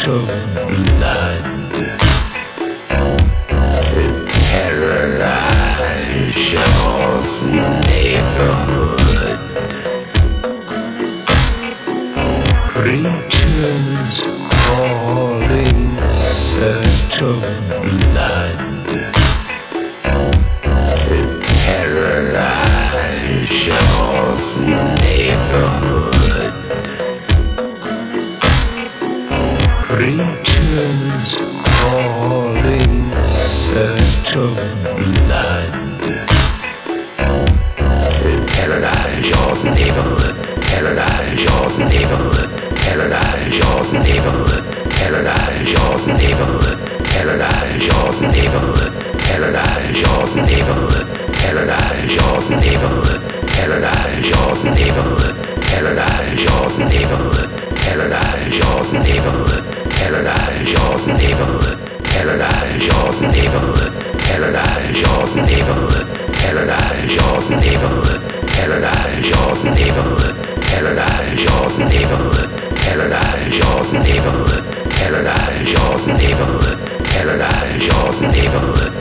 of blood to terrorize your neighborhood. Creatures crawling search of blood to terrorize your neighborhood. Creatures crawling search of blood to terrorize your neighborhood. Terrorize your neighborhood. Terrorize your neighborhood. Terrorize your neighborhood. Terrorize your neighborhood. Terrorize your neighborhood. Terrorize your neighborhood. Terrorize your neighborhood. Terrorize your neighborhood. Terrorize your neighborhood. Terrorize your neighborhood. Terrorize your neighborhood. Terrorize your neighborhood. Terrorize your neighborhood. Terrorize your neighborhood. Terrorize your neighborhood. Terrorize your neighborhood. Terrorize your neighborhood. Terrorize your neighborhood.